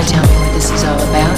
to tell me what this is all about?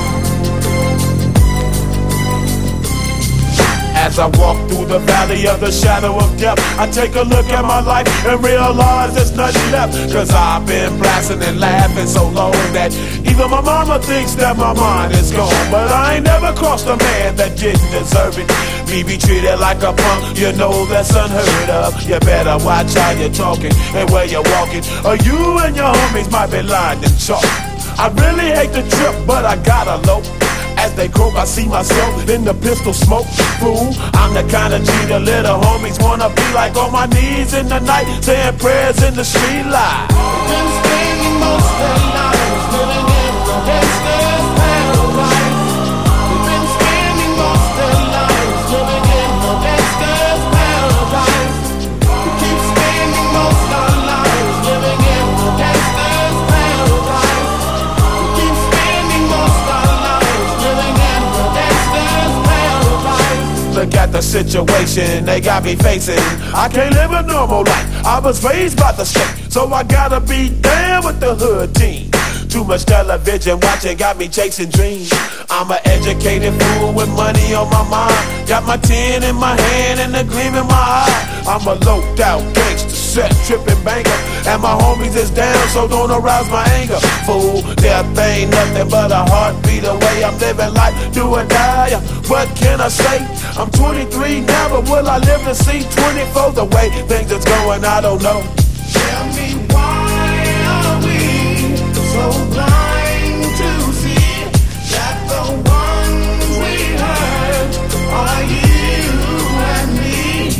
As I walk through the valley of the shadow of death, I take a look at my life and realize there's nothing left. Cause I've been blasting and laughing so long that even my mama thinks that my mind is gone. But I ain't never crossed a man that didn't deserve it. Me be treated like a punk, you know that's unheard of. You better watch how you're talking and where you're walking, or you and your homies might be lying in chalk. I really hate the trip, but I gotta low. As they croak, I see myself in the pistol smoke. Fool, I'm the kind of G the little homies wanna be like, on my knees in the night, saying prayers in the street light. Been spending most of their lives living in the gangster's paradise. We've been spending most of their lives living in the gangster's paradise. We keep spending most of our lives living in the gangster's paradise. We keep spending most of our lives living in the gangster's paradise. Look at the situation they got me facing. I can't live a normal life. I was raised by the state, so I gotta be down with the hood team. Too much television watching got me chasing dreams. I'm an educated fool with money on my mind. Got my tin in my hand and a gleam in my eye. I'm a loped out gangster, set tripping banker, and my homies is down, so don't arouse my anger. Fool, death ain't nothing but a heartbeat away. I'm living life, do or die. What can I say? I'm 23 now, but will I live to see 24? The way things is going, I don't know. Tell me, why are we so blind to see that the ones we hurt are you and me?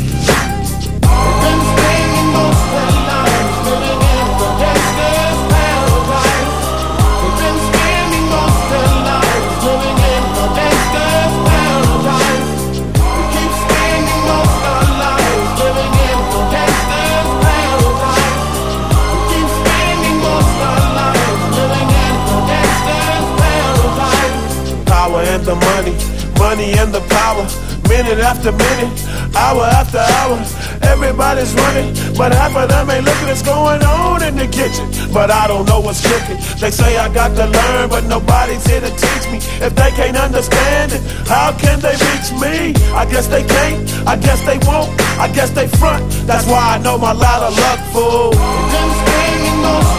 We've been spending most of our lives living in the gangster's paradise. We've been spending most of our lives living in the gangster's paradise. We keep spending most of our lives living in the gangster's paradise. We keep spending most of our lives living in the gangster's paradise. Power and the money, money and the power. Minute after minute, hour after hour, everybody's running, but half of them ain't looking what's going on in the kitchen. But I don't know what's cooking. They say I got to learn, but nobody's here to teach me. If they can't understand it, how can they reach me? I guess they can't, I guess they won't, I guess they front. That's why I know my lot of luck, fool. We've been spending most